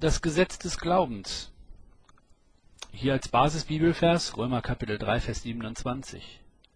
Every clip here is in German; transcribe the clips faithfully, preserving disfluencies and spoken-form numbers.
das Gesetz des Glaubens. Hier als Basisbibelvers Römer Kapitel drei, Vers siebenundzwanzig.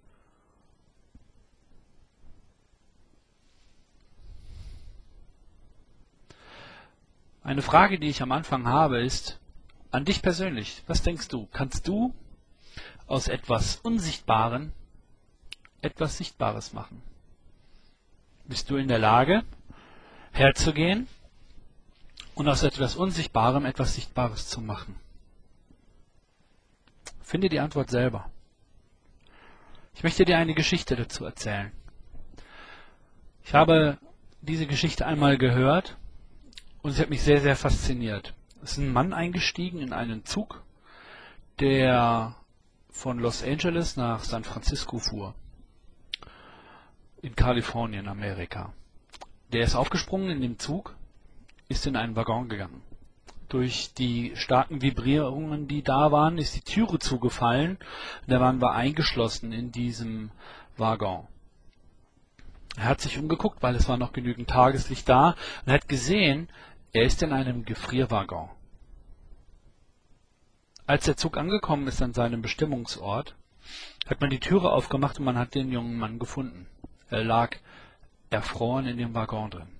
Eine Frage, die ich am Anfang habe, ist an dich persönlich. Was denkst du? Kannst du aus etwas Unsichtbarem etwas Sichtbares machen? Bist du in der Lage, herzugehen und aus etwas Unsichtbarem etwas Sichtbares zu machen? Finde die Antwort selber. Ich möchte dir eine Geschichte dazu erzählen. Ich habe diese Geschichte einmal gehört und sie hat mich sehr, sehr fasziniert. Es ist ein Mann eingestiegen in einen Zug, der von Los Angeles nach San Francisco fuhr, in Kalifornien, Amerika. Der ist aufgesprungen in den Zug, ist in einen Waggon gegangen. Durch die starken Vibrierungen, die da waren, ist die Türe zugefallen. Der Mann war eingeschlossen in diesem Waggon. Er hat sich umgeguckt, weil es war noch genügend Tageslicht da, und hat gesehen, er ist in einem Gefrierwaggon. Als der Zug angekommen ist an seinem Bestimmungsort, hat man die Türe aufgemacht und man hat den jungen Mann gefunden. Er lag erfroren in dem Waggon drin.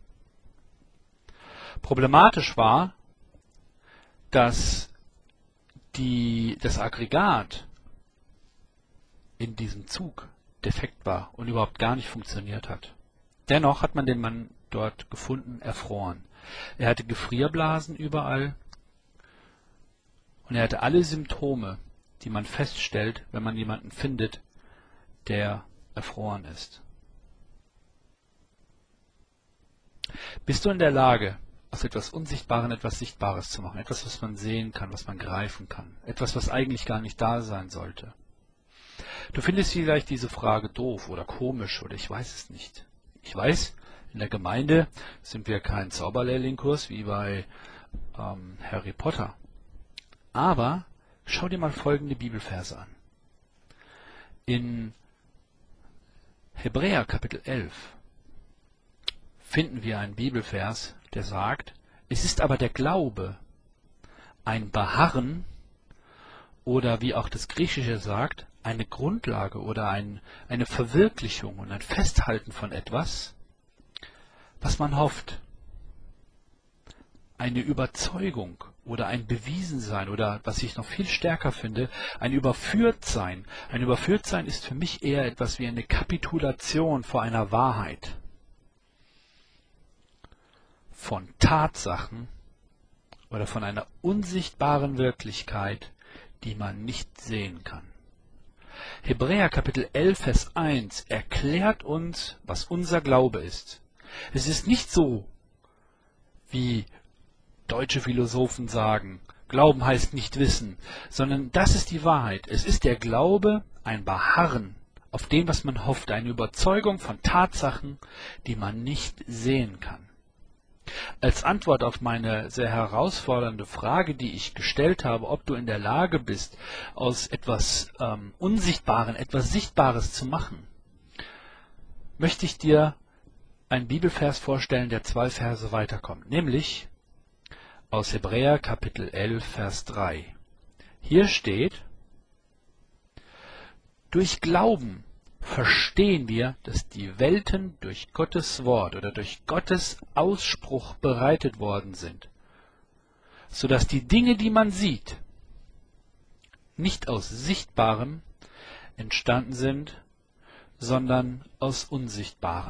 Problematisch war, dass die, das Aggregat in diesem Zug defekt war und überhaupt gar nicht funktioniert hat. Dennoch hat man den Mann dort gefunden, erfroren. Er hatte Gefrierblasen überall und er hatte alle Symptome, die man feststellt, wenn man jemanden findet, der erfroren ist. Bist du in der Lage, aus etwas Unsichtbarem etwas Sichtbares zu machen? Etwas, was man sehen kann, was man greifen kann. Etwas, was eigentlich gar nicht da sein sollte. Du findest vielleicht diese Frage doof oder komisch oder ich weiß es nicht. Ich weiß, in der Gemeinde sind wir kein Zauberlehrlingkurs wie bei ähm, Harry Potter. Aber schau dir mal folgende Bibelverse an. In Hebräer Kapitel elf finden wir einen Bibelvers, der sagt, es ist aber der Glaube, ein Beharren oder wie auch das Griechische sagt, eine Grundlage oder ein, eine Verwirklichung und ein Festhalten von etwas, was man hofft. Eine Überzeugung oder ein Bewiesensein oder, was ich noch viel stärker finde, ein Überführtsein. Ein Überführtsein ist für mich eher etwas wie eine Kapitulation vor einer Wahrheit. Von Tatsachen oder von einer unsichtbaren Wirklichkeit, die man nicht sehen kann. Hebräer Kapitel elf, Vers eins erklärt uns, was unser Glaube ist. Es ist nicht so, wie deutsche Philosophen sagen, Glauben heißt nicht wissen, sondern das ist die Wahrheit. Es ist der Glaube, ein Beharren auf dem, was man hofft, eine Überzeugung von Tatsachen, die man nicht sehen kann. Als Antwort auf meine sehr herausfordernde Frage, die ich gestellt habe, ob du in der Lage bist, aus etwas ähm, Unsichtbarem etwas Sichtbares zu machen, möchte ich dir einen Bibelvers vorstellen, der zwei Verse weiterkommt, nämlich aus Hebräer Kapitel elf, Vers drei. Hier steht, durch Glauben verstehen wir, dass die Welten durch Gottes Wort oder durch Gottes Ausspruch bereitet worden sind, sodass die Dinge, die man sieht, nicht aus Sichtbarem entstanden sind, sondern aus Unsichtbarem.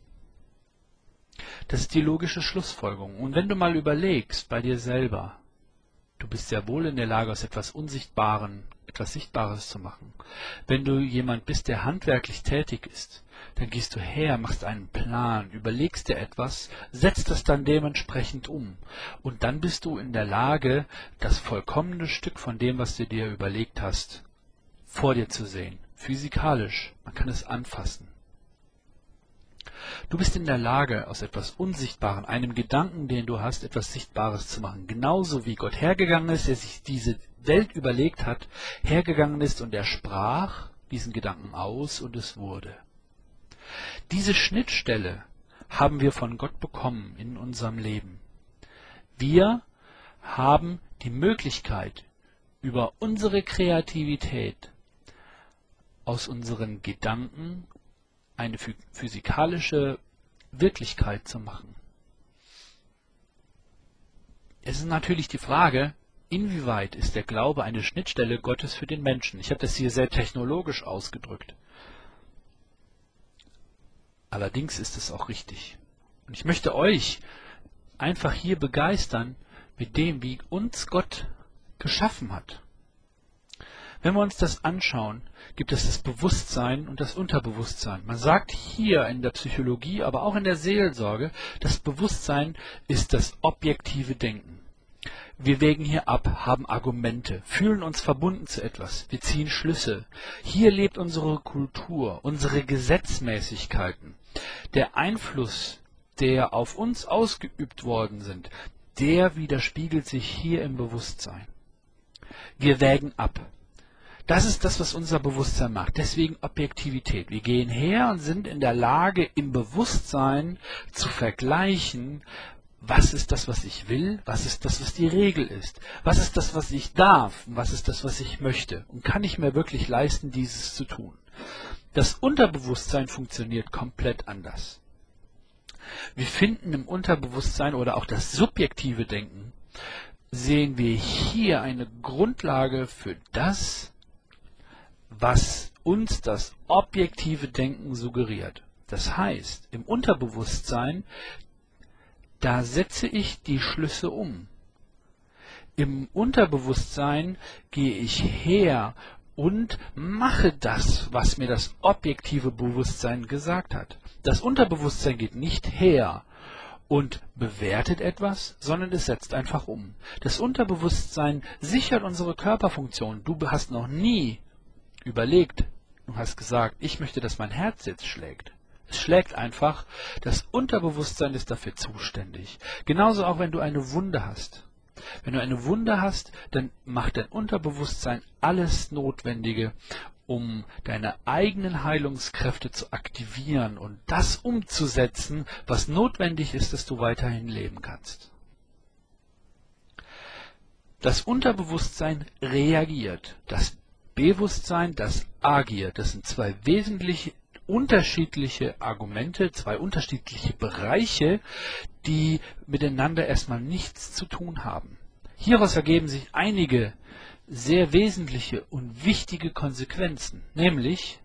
Das ist die logische Schlussfolgerung. Und wenn du mal überlegst bei dir selber, du bist sehr wohl in der Lage, aus etwas Unsichtbarem etwas Sichtbares zu machen. Wenn du jemand bist, der handwerklich tätig ist, dann gehst du her, machst einen Plan, überlegst dir etwas, setzt das dann dementsprechend um. Und dann bist du in der Lage, das vollkommene Stück von dem, was du dir überlegt hast, vor dir zu sehen. Physikalisch, man kann es anfassen. Du bist in der Lage, aus etwas Unsichtbarem, einem Gedanken, den du hast, etwas Sichtbares zu machen. Genauso wie Gott hergegangen ist, der sich diese Welt überlegt hat, hergegangen ist und er sprach diesen Gedanken aus und es wurde. Diese Schnittstelle haben wir von Gott bekommen in unserem Leben. Wir haben die Möglichkeit, über unsere Kreativität aus unseren Gedanken eine physikalische Wirklichkeit zu machen. Es ist natürlich die Frage, inwieweit ist der Glaube eine Schnittstelle Gottes für den Menschen? Ich habe das hier sehr technologisch ausgedrückt. Allerdings ist es auch richtig. Und ich möchte euch einfach hier begeistern mit dem, wie uns Gott geschaffen hat. Wenn wir uns das anschauen, gibt es das Bewusstsein und das Unterbewusstsein. Man sagt hier in der Psychologie, aber auch in der Seelsorge, das Bewusstsein ist das objektive Denken. Wir wägen hier ab, haben Argumente, fühlen uns verbunden zu etwas, wir ziehen Schlüsse. Hier lebt unsere Kultur, unsere Gesetzmäßigkeiten. Der Einfluss, der auf uns ausgeübt worden sind, der widerspiegelt sich hier im Bewusstsein. Wir wägen ab. Das ist das, was unser Bewusstsein macht. Deswegen Objektivität. Wir gehen her und sind in der Lage, im Bewusstsein zu vergleichen, was ist das, was ich will, was ist das, was die Regel ist, was ist das, was ich darf und was ist das, was ich möchte. Und kann ich mir wirklich leisten, dieses zu tun. Das Unterbewusstsein funktioniert komplett anders. Wir finden im Unterbewusstsein oder auch das subjektive Denken, sehen wir hier eine Grundlage für das, was uns das objektive Denken suggeriert. Das heißt, im Unterbewusstsein, da setze ich die Schlüsse um. Im Unterbewusstsein gehe ich her und mache das, was mir das objektive Bewusstsein gesagt hat. Das Unterbewusstsein geht nicht her und bewertet etwas, sondern es setzt einfach um. Das Unterbewusstsein sichert unsere Körperfunktion. Du hast noch nie überlegt, du hast gesagt, ich möchte, dass mein Herz jetzt schlägt. Es schlägt einfach, das Unterbewusstsein ist dafür zuständig. Genauso auch, wenn du eine Wunde hast. Wenn du eine Wunde hast, dann macht dein Unterbewusstsein alles Notwendige, um deine eigenen Heilungskräfte zu aktivieren und das umzusetzen, was notwendig ist, dass du weiterhin leben kannst. Das Unterbewusstsein reagiert. Das Bewusstsein, das agiert. Das sind zwei wesentlich unterschiedliche Argumente, zwei unterschiedliche Bereiche, die miteinander erstmal nichts zu tun haben. Hieraus ergeben sich einige sehr wesentliche und wichtige Konsequenzen, nämlich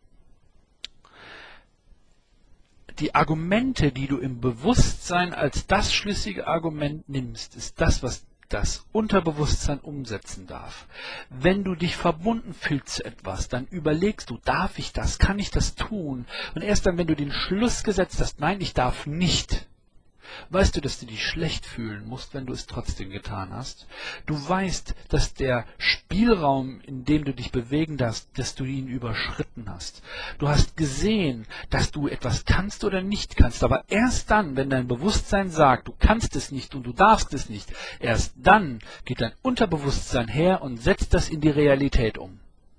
die Argumente, die du im Bewusstsein als das schlüssige Argument nimmst, ist das, was das Unterbewusstsein umsetzen darf. Wenn du dich verbunden fühlst zu etwas, dann überlegst du, darf ich das, kann ich das tun? Und erst dann, wenn du den Schluss gesetzt hast, nein, ich darf nicht, weißt du, dass du dich schlecht fühlen musst, wenn du es trotzdem getan hast. Du weißt, dass der Spielraum, in dem du dich bewegen darfst, dass du ihn überschritten hast. Du hast gesehen, dass du etwas kannst oder nicht kannst, aber erst dann, wenn dein Bewusstsein sagt, du kannst es nicht und du darfst es nicht, erst dann geht dein Unterbewusstsein her und setzt das in die Realität um.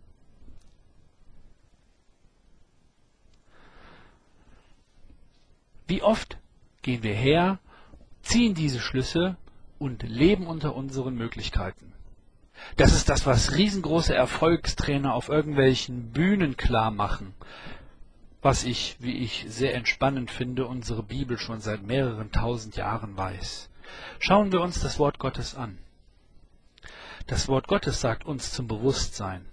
Wie oft gehen wir her, ziehen diese Schlüsse und leben unter unseren Möglichkeiten. Das ist das, was riesengroße Erfolgstrainer auf irgendwelchen Bühnen klar machen. Was ich, wie ich sehr entspannend finde, unsere Bibel schon seit mehreren tausend Jahren weiß. Schauen wir uns das Wort Gottes an. Das Wort Gottes sagt uns zum Bewusstsein: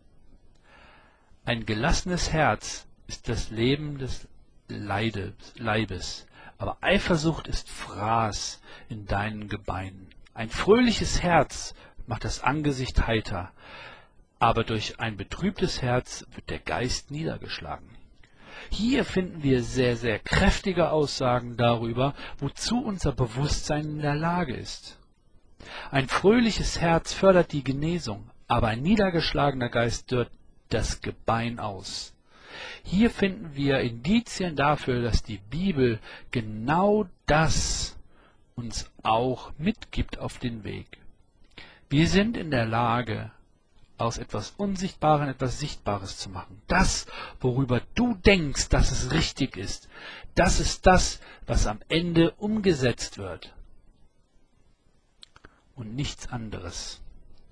Ein gelassenes Herz ist das Leben des Leibes. Aber Eifersucht ist Fraß in deinen Gebeinen. Ein fröhliches Herz macht das Angesicht heiter, aber durch ein betrübtes Herz wird der Geist niedergeschlagen. Hier finden wir sehr, sehr kräftige Aussagen darüber, wozu unser Bewusstsein in der Lage ist. Ein fröhliches Herz fördert die Genesung, aber ein niedergeschlagener Geist dörrt das Gebein aus. Hier finden wir Indizien dafür, dass die Bibel genau das uns auch mitgibt auf den Weg. Wir sind in der Lage, aus etwas Unsichtbarem etwas Sichtbares zu machen. Das, worüber du denkst, dass es richtig ist, das ist das, was am Ende umgesetzt wird. und nichts anderes.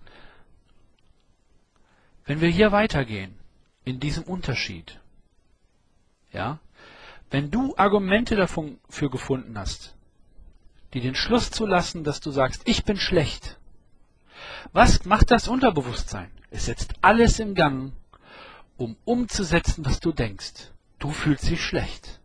Wenn wir hier weitergehen, in diesem Unterschied, ja, wenn du Argumente dafür gefunden hast, die den Schluss zulassen, dass du sagst, ich bin schlecht, was macht das Unterbewusstsein? Es setzt alles in Gang, um umzusetzen, was du denkst. Du fühlst dich schlecht.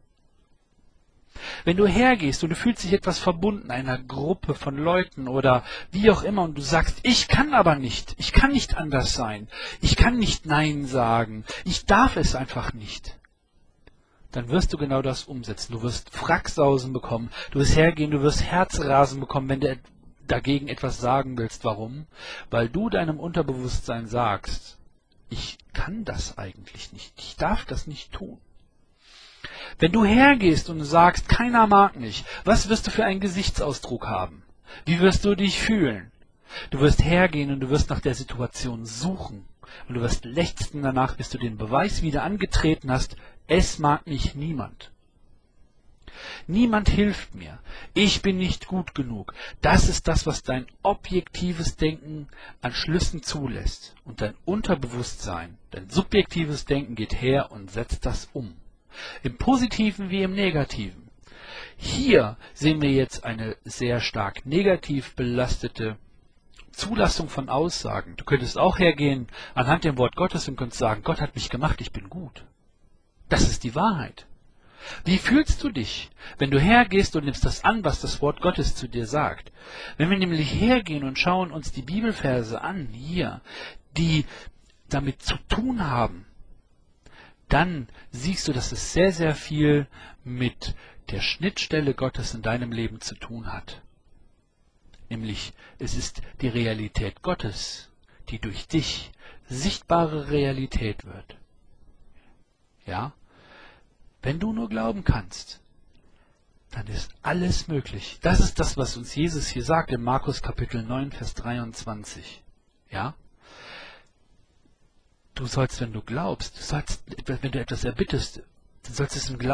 Wenn du hergehst und du fühlst dich etwas verbunden, einer Gruppe von Leuten oder wie auch immer, und du sagst, ich kann aber nicht, ich kann nicht anders sein, ich kann nicht Nein sagen, ich darf es einfach nicht, dann wirst du genau das umsetzen. Du wirst Fracksausen bekommen, du wirst hergehen, du wirst Herzrasen bekommen, wenn du dagegen etwas sagen willst. Warum? Weil du deinem Unterbewusstsein sagst, ich kann das eigentlich nicht, ich darf das nicht tun. Wenn du hergehst und sagst, keiner mag mich, was wirst du für einen Gesichtsausdruck haben? Wie wirst du dich fühlen? Du wirst hergehen und du wirst nach der Situation suchen. Und du wirst lechzen danach, bis du den Beweis wieder angetreten hast, es mag mich niemand. Niemand hilft mir. Ich bin nicht gut genug. Das ist das, was dein objektives Denken an Schlüssen zulässt. Und dein Unterbewusstsein, dein subjektives Denken geht her und setzt das um. Im Positiven wie im Negativen. Hier sehen wir jetzt eine sehr stark negativ belastete Zulassung von Aussagen. Du könntest auch hergehen anhand dem Wort Gottes und könntest sagen, Gott hat mich gemacht, ich bin gut. Das ist die Wahrheit. Wie fühlst du dich, wenn du hergehst und nimmst das an, was das Wort Gottes zu dir sagt? Wenn wir nämlich hergehen und schauen uns die Bibelverse an, hier, die damit zu tun haben, dann siehst du, dass es sehr, sehr viel mit der Schnittstelle Gottes in deinem Leben zu tun hat. Nämlich, es ist die Realität Gottes, die durch dich sichtbare Realität wird. Ja? Wenn du nur glauben kannst, dann ist alles möglich. Das ist das, was uns Jesus hier sagt in Markus Kapitel neun, Vers dreiundzwanzig. Ja? Du sollst, wenn du glaubst, du sollst, wenn du etwas erbittest, du sollst es im Glauben